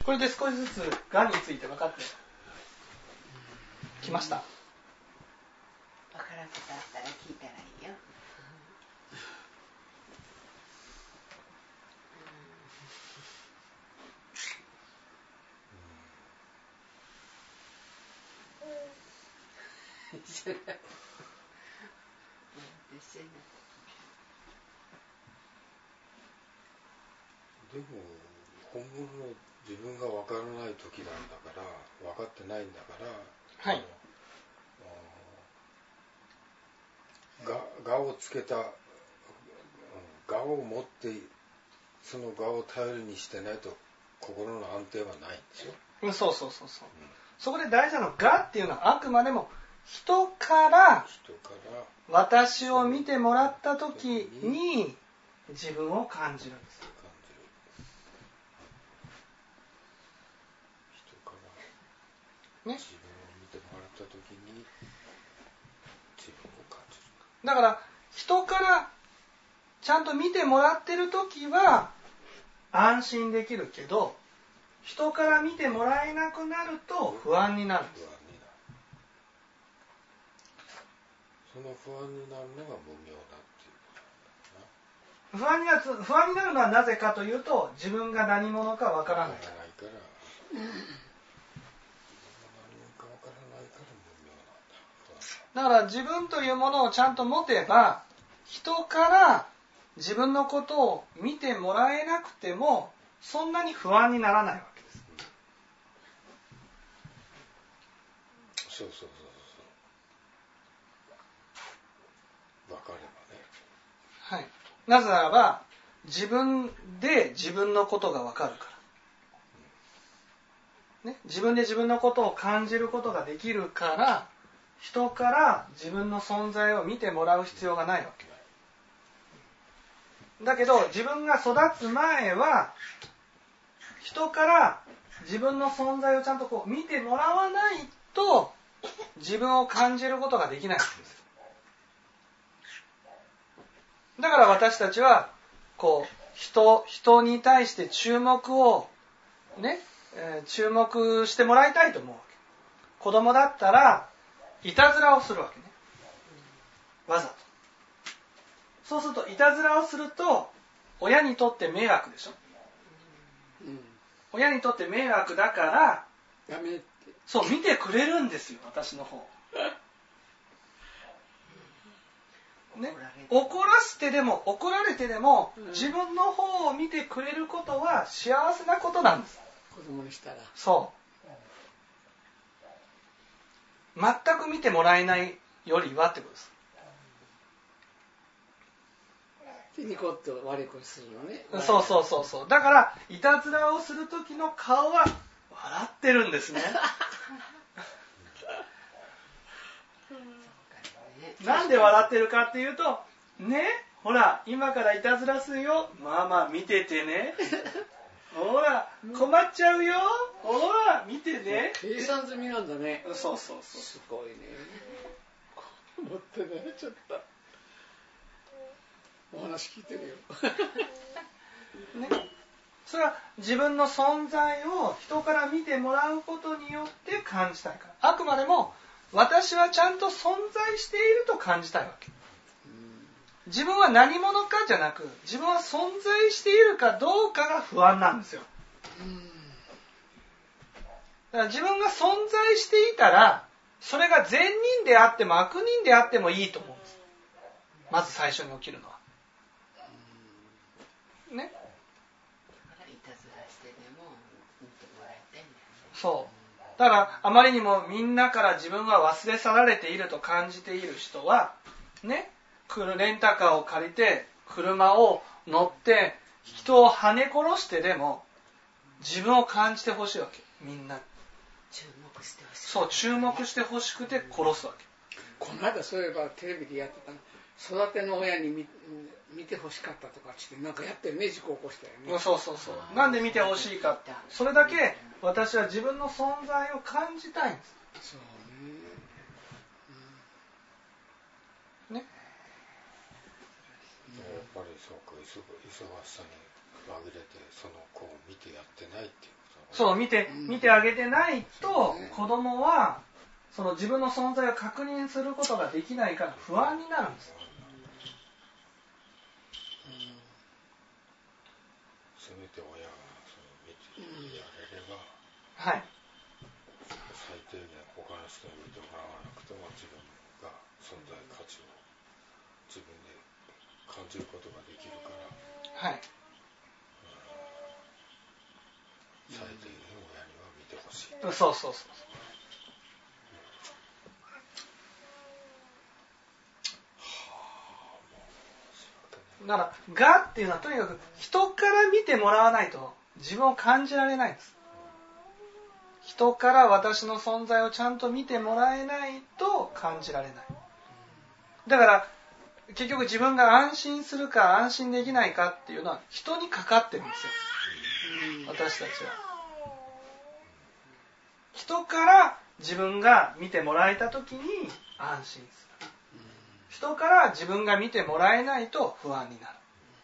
これで少しずつがんについて分かってきました。 分からんことあったら聞いたらいいよ。 でも本物の自分が分からない時なんだから分かってないんだから、 はい、 我をつけた我を持ってその我を頼りにしてないと心の安定はないんですよ。 そう、そこで大事なの我っていうのはあくまでも人から私を見てもらった時に自分を感じるんです。 人から自分を見てもらった時に自分を感じる。 だから人からちゃんと見てもらってる時は安心できるけど、人から見てもらえなくなると不安になるんです。 その不安になるのが無明だっていうこと不安になるのはなぜかというと、自分が何者かわからないから。だから自分というものをちゃんと持てば、人から自分のことを見てもらえなくてもそんなに不安にならないわけです。 そう分かればね。 はい。なぜならば自分で自分のことが分かるから、ね、自分で自分のことを感じることができるから、人から自分の存在を見てもらう必要がないわけだけど、自分が育つ前は人から自分の存在をちゃんとこう見てもらわないと自分を感じることができないわけです。だから私たちはこう人に対して注目をね、注目してもらいたいと思うわけ。子供だったらいたずらをするわけね。わざと。そうするといたずらをすると親にとって迷惑でしょ。親にとって迷惑だからダメって。 そう見てくれるんですよ、私の方。ね、怒らせてでも怒られてでも、自分の方を見てくれることは幸せなことなんです。 子供にしたら。 そう。全く見てもらえないよりはってことです。 ニコッと悪いことするのね。 そう。だからいたずらをする時の顔は笑ってるんですね。なんで笑ってるかっていうと、ね、ほら今からいたずらするよ、まあ見ててね。ほら困っちゃうよ、ほら見てね。 計算済みなんだね。 そう。 すごいね。思ってね、ちょっと。お話聞いてるよ。 ね、それは自分の存在を人から見てもらうことによって感じたいから。あくまでも私はちゃんと存在していると感じたいわけ。自分は何者かじゃなく、自分は存在しているかどうかが不安なんですよ。だから自分が存在していたら、それが善人であっても悪人であってもいいと思うんです。まず最初に起きるのは。ね。そう。だからあまりにもみんなから自分は忘れ去られていると感じている人はね、レンタカーを借りて車を乗って人を跳ね殺してでも自分を感じてほしいわけ。みんな注目してほしい。そう、注目してほしくて殺すわけ。 この間そういえばテレビでやってたの、育ての親に見てほしかったとかってなんかやってるね、事故起こしたよね。 そう。なんで見てほしいかって、それだけ私は自分の存在を感じたいんです。 そうね。ね。 やっぱりそうか、忙しさに紛れてその子を見てやってないっていうことそう見てあげてないと子供はその自分の存在を確認することができないから不安になるんです。 せめて親が見てあげれば、 はい。 最低限他の人に見てもらわなくても自分が存在価値を自分で感じることができるから、 はい。 最低限親には見てほしい。 そうそうそう。だから、がっていうのはとにかく人から見てもらわないと自分を感じられないんです。人から私の存在をちゃんと見てもらえないと感じられない。だから結局自分が安心するか安心できないかっていうのは人にかかってるんですよ。私たちは。人から自分が見てもらえた時に安心する。人から自分が見てもらえないと不安になる。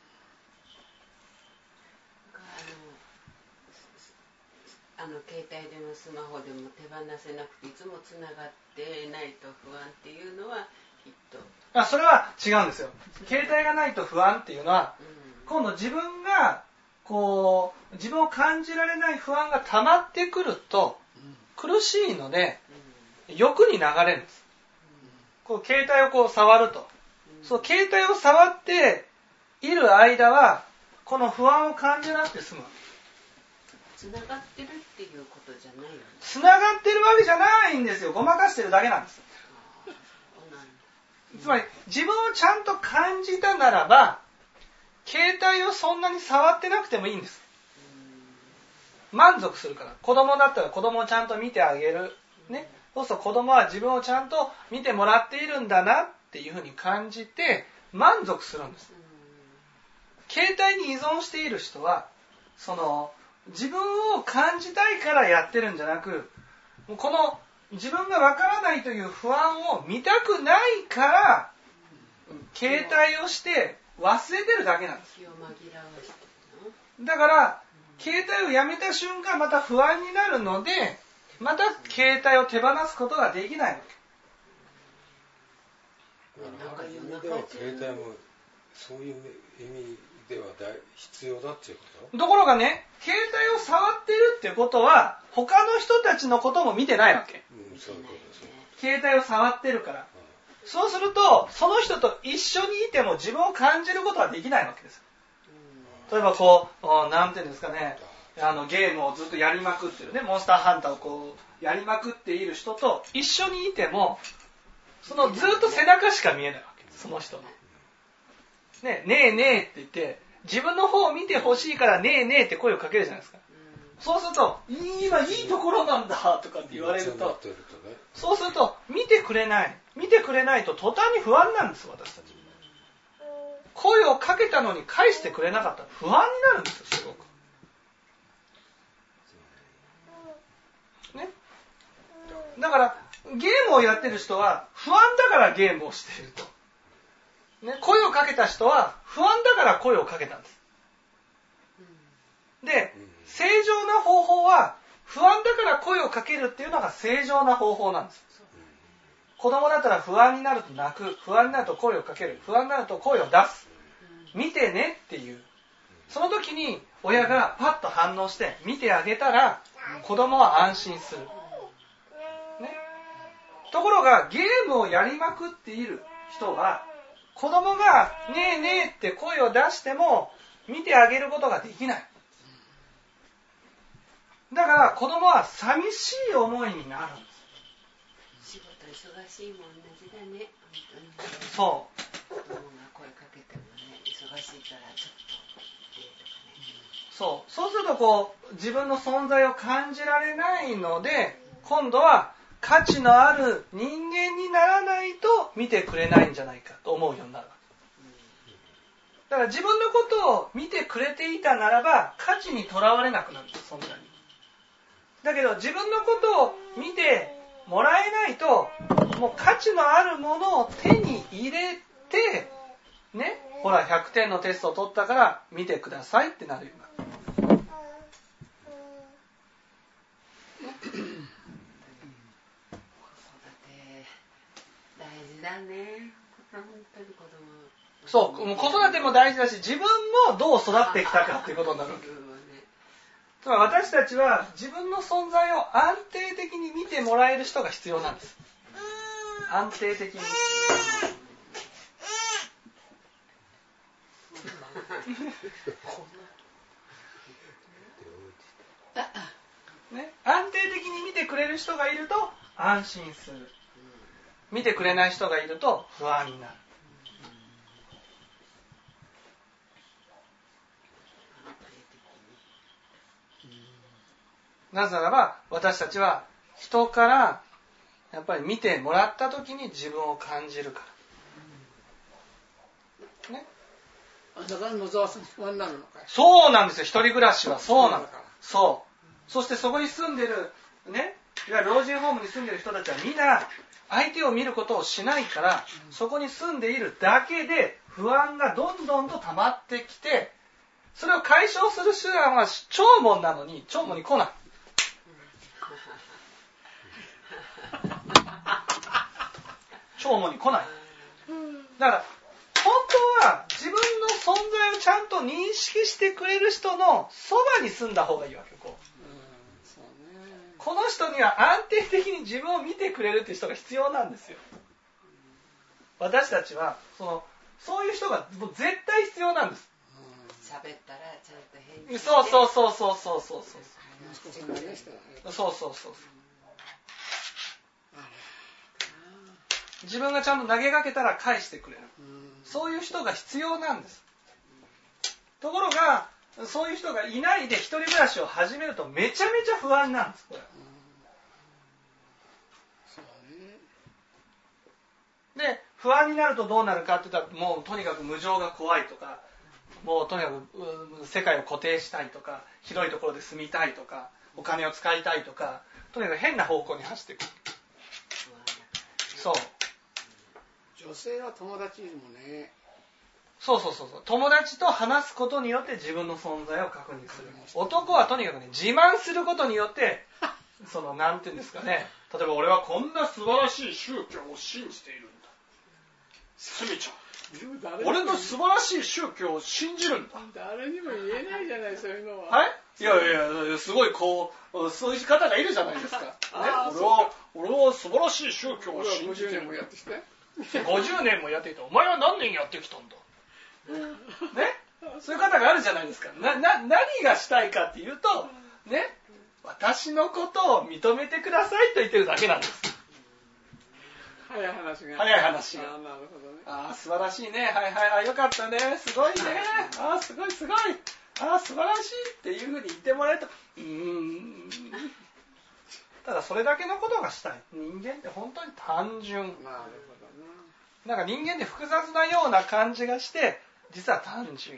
携帯でもスマホでも手放せなくていつもつながってないと不安っていうのはきっとそれは違うんですよ。携帯がないと不安っていうのは、今度自分がこう自分を感じられない不安が溜まってくると苦しいので欲に流れるんです。こう携帯をこう触ると、そう携帯を触っている間はこの不安を感じなくて済む。 つながってるっていうことじゃないよね。 つながってるわけじゃないんですよ。ごまかしてるだけなんです。つまり自分をちゃんと感じたならば携帯をそんなに触ってなくてもいいんです。満足するから。子供だったら子供をちゃんと見てあげる、ね、そうすると子供は自分をちゃんと見てもらっているんだなっていうふうに感じて満足するんです。携帯に依存している人はその自分を感じたいからやってるんじゃなく、この自分がわからないという不安を見たくないから携帯をして忘れてるだけなんです。 気を紛らわしてるの。 だから携帯をやめた瞬間また不安になるのでまた携帯を手放すことができないわけ。 ある意味では携帯もそういう意味では必要だっていうこと？ ところがね、携帯を触ってるってことは他の人たちのことも見てないわけ。 そういうことですね。 携帯を触ってるから。そうするとその人と一緒にいても自分を感じることはできないわけです。例えばこうなんていうんですかね、ゲームをずっとやりまくってるね、モンスターハンターをこうやりまくっている人と一緒にいてもそのずっと背中しか見えないわけです。その人のねえねえって言って自分の方を見てほしいからねえねえって声をかけるじゃないですか。そうすると今いいところなんだとかって言われると、そうすると見てくれないと途端に不安なんです。私たち声をかけたのに返してくれなかったら不安になるんですよ。すごくね。だからゲームをやってる人は不安だからゲームをしていると、ね、声をかけた人は不安だから声をかけたんです。で、正常な方法は不安だから声をかけるっていうのが正常な方法なんです。子供だったら不安になると泣く、不安になると声をかける、不安になると声を出す、見てねっていう、その時に親がパッと反応して見てあげたら子供は安心する、ね、ところがゲームをやりまくっている人は子供がねえねえって声を出しても見てあげることができない。だから子供は寂しい思いになるんです。 仕事忙しいもん同じだね。本当にそう。 子供が声かけてもね、忙しいからちょっとっていうとかね。 そうするとこう自分の存在を感じられないので、今度は価値のある人間にならないと見てくれないんじゃないかと思うようになるわけ。だから自分のことを見てくれていたならば価値にとらわれなくなるんです。そんなに。だけど自分のことを見てもらえないともう価値のあるものを手に入れてね、ほら100点のテストを取ったから見てくださいってなるようになる。 本当に子供。 そう、もう子育ても大事だし、自分もどう育ってきたかっていうことになるわけ。つまり私たちは自分の存在を安定的に見てもらえる人が必要なんです。安定的に。ね、安定的に見てくれる人がいると安心する。見てくれない人がいると不安になる。なぜならば私たちは人からやっぱり見てもらった時に自分を感じるから。ね。 だから野沢さん不安になるのかい。 そうなんですよ。一人暮らしはそうなの。そう。そしてそこに住んでるね、いわゆる老人ホームに住んでる人たちはみんな相手を見ることをしないから、そこに住んでいるだけで不安がどんどんと溜まってきて、それを解消する手段は弔問なのに弔問に来ない。弔問に来ない。だから本当は自分の存在をちゃんと認識してくれる人のそばに住んだ方がいいわけよ。この人には安定的に自分を見てくれるっていう人が必要なんですよ。私たちはそういう人がもう絶対必要なんです。 喋ったらちゃんと返事して。 そうそうそうそうそうそうそう。自分がちゃんと投げかけたら返してくれる。そういう人が必要なんです。ところがそういう人がいないで一人暮らしを始めるとめちゃめちゃ不安なんです。これで不安になるとどうなるかって言ったら、もうとにかく無常が怖いとか、もうとにかく世界を固定したいとか、広いところで住みたいとか、お金を使いたいとか、とにかく変な方向に走っていく。そう。 女性は友達いるもんね。 そう。友達と話すことによって自分の存在を確認する。男はとにかくね、自慢することによって、なんていうんですかね、例えば俺はこんな素晴らしい宗教を信じているんだ。すみちゃん、俺の素晴らしい宗教を信じるんだ。 誰にも言えないじゃない、そういうのは。 はい？いや、すごいそういう方がいるじゃないですか。ね、俺は素晴らしい宗教を信じてる。 50年もやってきて。 50年もやっていた。お前は何年やってきたんだ。ね、そういう方があるじゃないですか。何がしたいかっていうと、ね、私のことを認めてくださいと言ってるだけなんです。 早い話が。 なるほどね。素晴らしいね。はい、よかったね。すごいね。すごい。素晴らしいっていうふうに言ってもらえると、ただそれだけのことがしたい。人間って本当に単純。 なるほどな。 なんか人間って複雑なような感じがして、実は単純。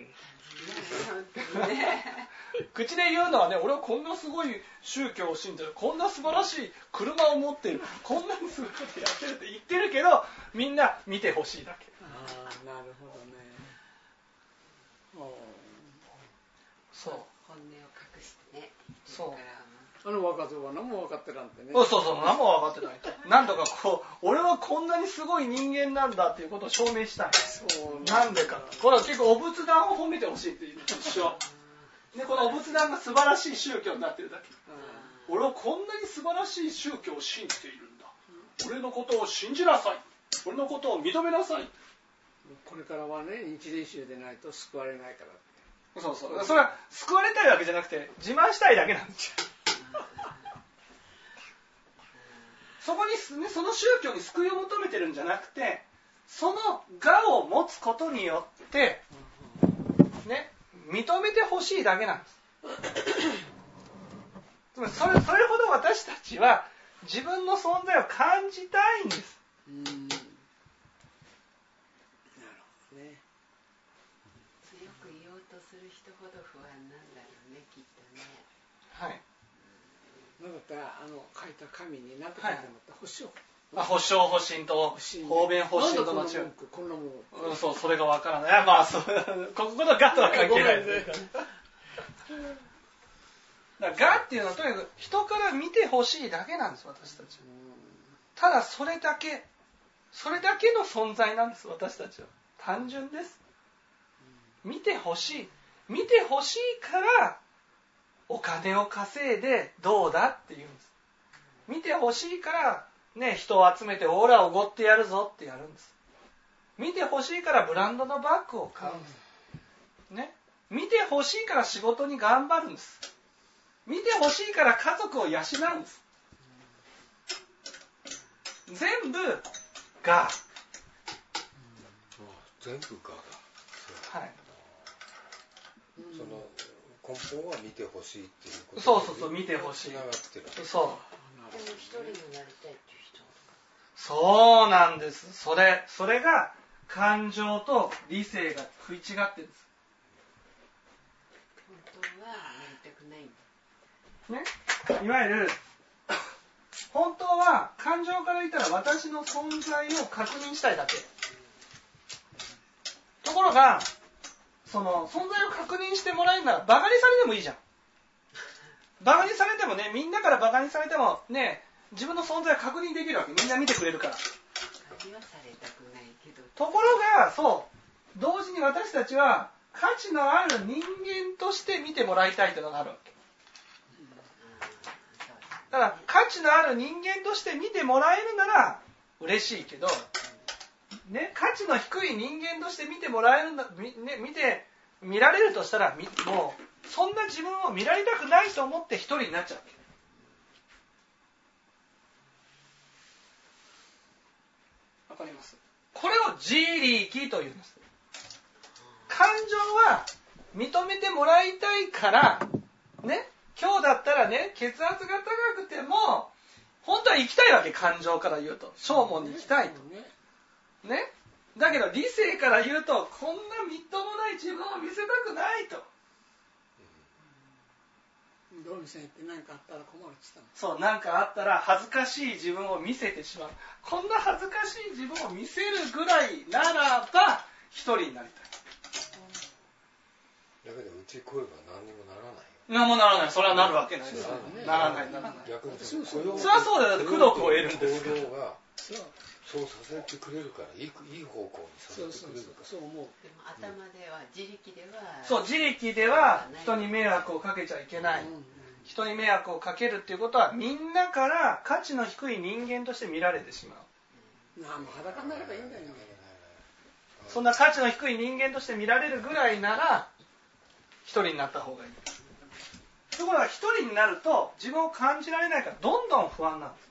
口で言うのはね、俺はこんなすごい宗教を信じる、こんな素晴らしい車を持っている、こんなにすごいことやってるって言ってるけど、みんな見てほしいだけ。 なるほどね。 そう。 本音を隠してね。 そう。 若造は何も分かってなんてね。 そう、何も分かってないと。なんとか俺はこんなにすごい人間なんだっていうことを証明したい。なんでか。これは結構お仏壇を褒めてほしいっていう一緒。で、このお仏壇が素晴らしい宗教になってるだけ。俺はこんなに素晴らしい宗教を信じているんだ。俺のことを信じなさい。俺のことを認めなさい。 これからはね、日蓮宗でないと救われないから。 そう。それは救われたいわけじゃなくて、自慢したいだけなんですよ。そこに、ね、その宗教に救いを求めてるんじゃなくて、その我を持つことによって、ね、認めてほしいだけなんです。つまりそれほど私たちは自分の存在を感じたいんです。 なるほどね。 強く言おうとする人ほど不安なんだろうね、きっとね。 はい。 なんだったら書いた紙に何て書いてあった？保証。 保証保身と方便保身との違い。 こんなもん。 そう、それがわからない。こことガとは関係ないですね。だからガっていうのはとにかく人から見てほしいだけなんです、私たち。ただそれだけそれだけの存在なんです。私たちは単純です。見てほしいからお金を稼いでどうだって言うんです。見てほしいからね、人を集めてオーラをおごってやるぞってやるんです。見てほしいからブランドのバッグを買うんです、ね、見てほしいから仕事に頑張るんです。見てほしいから家族を養うんです。全部が全部がだ。はい。その根本は見てほしいっていうこと。 そう見てほしい。 繋がってる。 そう。でも一人になりたいっていう人。 そうなんです。それが感情と理性が食い違ってるんです。 本当はなりたくないんだ。 ね、いわゆる本当は感情から言ったら私の存在を確認したいだけ。ところがその存在を確認してもらえるならバカにされてもいいじゃん。バカにされてもね、みんなからバカにされてもね、自分の存在を確認できるわけ。みんな見てくれるから。ところがそう同時に私たちは価値のある人間として見てもらいたいというのがあるわけ。だから価値のある人間として見てもらえるなら嬉しいけど、ね、価値の低い人間として見てもらえるんだ、見られるとしたらもうそんな自分を見られたくないと思って一人になっちゃうわけ。わかります？これを自力というんです。感情は認めてもらいたいからね、今日だったらね、血圧が高くても本当は行きたいわけ。感情から言うと正門に行きたいとね。だけど理性から言うとこんなみっともない自分を見せたくないと。 どう見せて何かあったら困るって言ったの。 そう、何かあったら恥ずかしい自分を見せてしまう。こんな恥ずかしい自分を見せるぐらいならば一人になりたい。 だけどうち来れば何にもならないよ。 何もならない。それはなるわけないです。ならない。 逆にそれはそうだよ。功徳を得るんですから。 行動がそうさせてくれるから、いい方向にさせてくれるから。 そう思う。でも頭では自力では。 そう、自力では人に迷惑をかけちゃいけない。人に迷惑をかけるっていうことはみんなから価値の低い人間として見られてしまう。 もう裸になればいいんだよ。 そんな価値の低い人間として見られるぐらいなら一人になった方がいい。ところが一人になると自分を感じられないからどんどん不安なんです、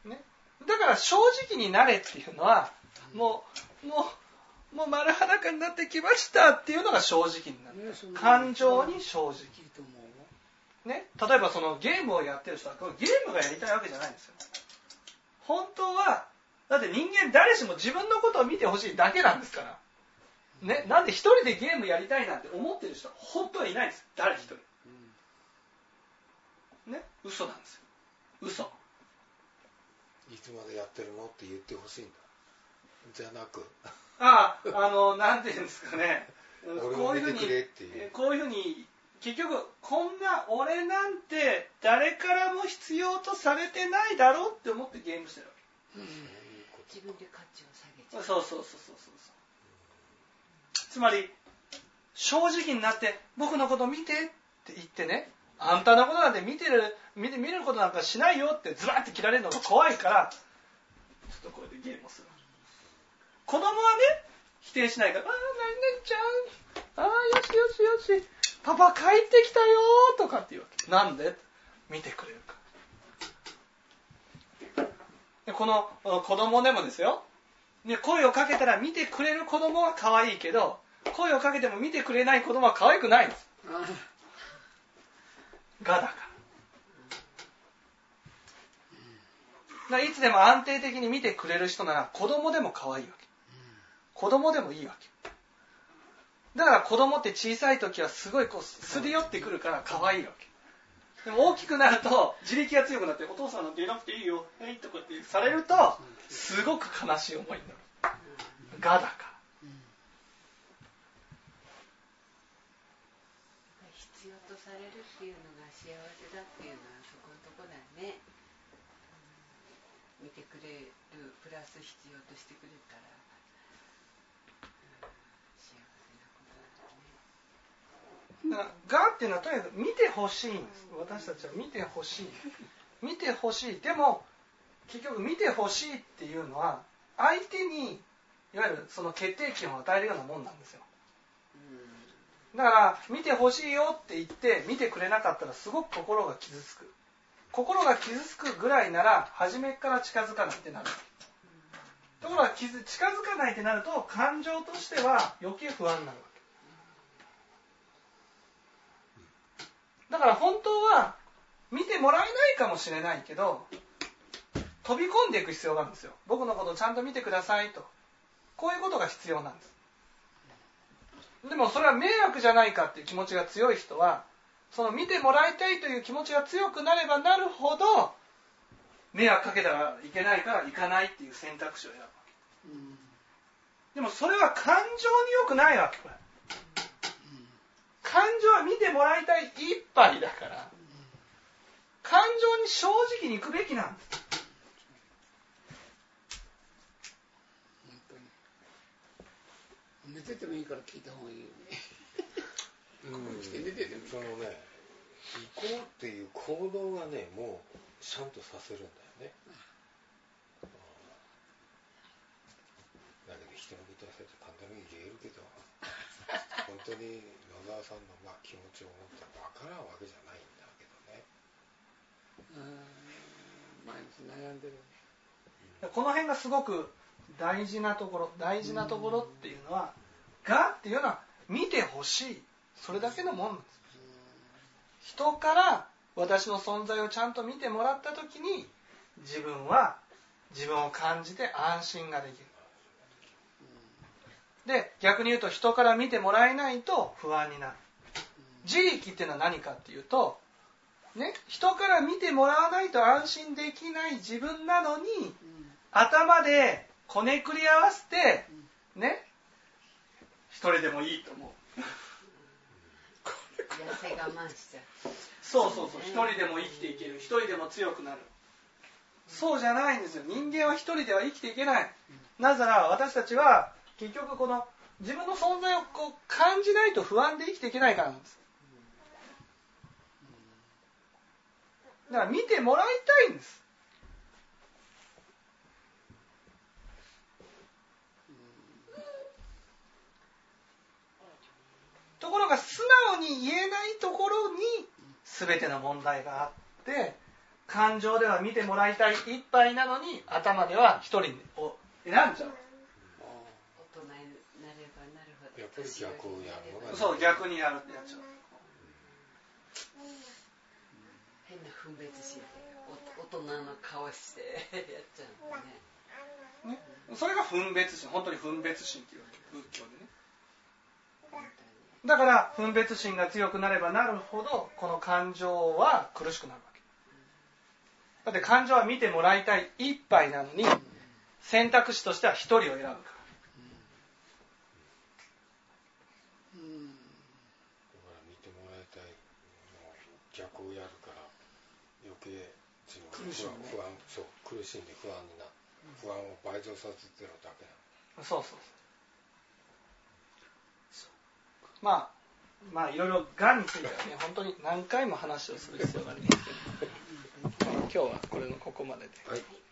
ね、だから正直になれっていうのはもう丸裸になってきましたっていうのが正直になる、感情に正直、ね、例えばそのゲームをやってる人はゲームがやりたいわけじゃないんですよ。本当はだって人間誰しも自分のことを見てほしいだけなんですからね、なんで一人でゲームやりたいなんて思ってる人は本当はいないです。誰一人、ね、嘘なんですよ。嘘。 いつまでやってるのって言ってほしいんだ。じゃなくなんていうんですかね、こういうふうに結局こんな俺なんて誰からも必要とされてないだろうって思ってゲームしてるわけ、 自分で価値を下げちゃう。 そうつまり正直になって僕のこと見てって言ってね、あんたのことなんて見ることなんかしないよってズバッて切られるのが怖いからちょっとこれでゲームをする。子供はね否定しないから、何々ちゃん、よしパパ帰ってきたよとかって言うわけ。なんで？見てくれるから。でこの子供でもですよ、ね、声をかけたら見てくれる子供は可愛いけど声をかけても見てくれない子供は可愛くないんです。がだからいつでも安定的に見てくれる人なら子供でも可愛いわけ。子供でもいいわけ。だから子供って小さい時はすごいすり寄ってくるから可愛いわけ。でも大きくなると自力が強くなってお父さんなんていなくていいよとかってされるとすごく悲しい思いになる。がだから。 必要とされるっていうのが幸せだっていうのはそこのとこだね。 見てくれるプラス必要としてくれたら、幸せなことだね。 だからがっていうのはとにかく見てほしいんです。私たちは見てほしい。見てほしい。でも結局見てほしいっていうのは相手にいわゆるその決定権を与えるようなもんなんですよ。だから見てほしいよって言って見てくれなかったらすごく心が傷つく。心が傷つくぐらいなら初めから近づかないってなる。ところが近づかないってなると感情としては余計不安になるわけ。だから本当は見てもらえないかもしれないけど飛び込んでいく必要があるんですよ。僕のことをちゃんと見てくださいと。こういうことが必要なんです。でもそれは迷惑じゃないかっていう気持ちが強い人はその見てもらいたいという気持ちが強くなればなるほど迷惑かけたらいけないから行かないっていう選択肢を選ぶわけ。でもそれは感情に良くないわけ。これ感情は見てもらいたい一杯だから感情に正直に行くべきなんです。 寝ててもいいから聞いた方がいいよね。 そのね、行こうっていう行動がね、もうちゃんとさせるんだよね。だけど人のことはそうやって簡単に言えるけど、本当に野沢さんの気持ちを思ったら分からんわけじゃないんだけどね。 毎日悩んでる。 この辺がすごく大事なところっていうのはがっていうのは見てほしいそれだけのもんなんです。人から私の存在をちゃんと見てもらった時に自分は自分を感じて安心ができる。で逆に言うと人から見てもらえないと不安になる。自力っていうのは何かっていうとね、人から見てもらわないと安心できない自分なのに、頭でこねくり合わせてね一人でもいいと思う。 痩せ我慢しちゃう。 そう一人でも生きていける一人でも強くなる。そうじゃないんですよ。人間は一人では生きていけない。なぜなら私たちは結局この自分の存在をこう感じないと不安で生きていけないからなんです。だから見てもらいたいんです。ところが素直に言えないところに全ての問題があって感情では見てもらいたい一杯なのに頭では一人を選んじゃう。 大人になればなるほどやっぱり逆をやるのがそう逆にやっちゃう。 変な分別心で大人の顔してやっちゃうんだね。 それが分別心、本当に分別心っていう仏教でね。だから分別心が強くなればなるほどこの感情は苦しくなるわけ。だって感情は見てもらいたい一杯なのに選択肢としては一人を選ぶから。 だから見てもらいたいの逆をやるから余計自分が苦しんで不安になる。不安を倍増させてるだけなの。 そうまあいろいろがんについてはね本当に何回も話をする必要がありますけど今日はここまでで。 はい。